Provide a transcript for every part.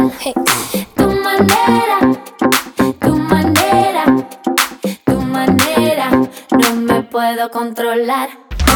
mal. Hey. Tu manera, tu manera, tu manera, no me puedo controlar.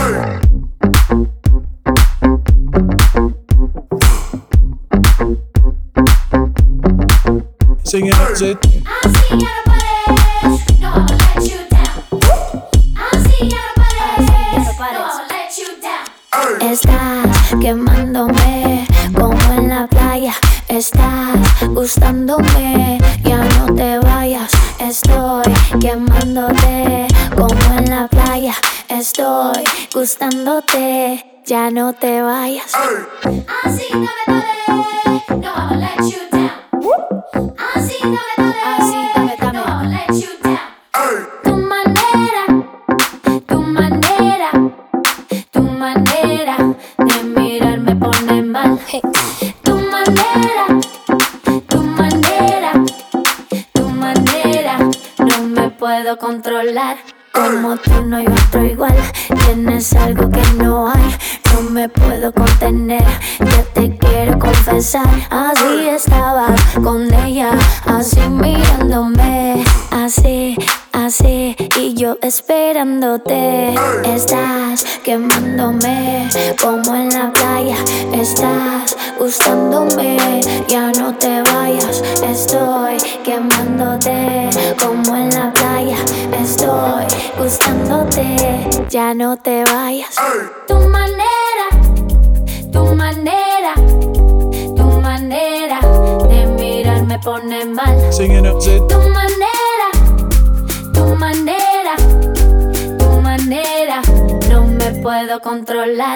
Singing up, say. I'm seeing out of bodies, no, I'ma let you down. I'm seeing out of bodies, no, I'ma let you down. Estás quemándome como en la playa. Estás gustándome, ya no te vayas. Estoy quemándote como en la playa. Estoy gustándote, ya no te vayas. Así no me duele, no, I'ma let you down. Así no me duele, no, I'ma let you down. Tu manera, tu manera, tu manera de mirar me pone mal. Hey. Tu manera, tu manera, tu manera, no me puedo controlar. Como tú no hay otro igual, tienes algo que no hay, no me puedo contener, ya te quiero confesar. Así estaba con ella, así mirándome, así, así, y yo esperándote. Estás quemándome como en la playa, estás gustándome, ya no te vayas. Estoy quemándote como en la playa, estoy gustándote, ya no te vayas. Tu manera, tu manera, tu manera de mirar me pone mal. Singing up, say. Tu manera, tu manera, tu manera, no me puedo controlar.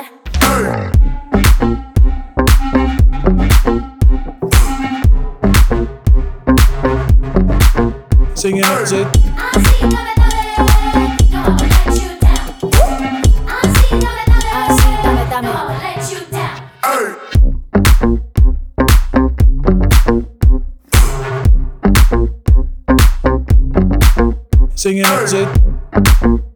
Singing up, say. Así no me duele, no, I'ma let you down. Así no me duele, no, I'ma let you down. Singing up, say.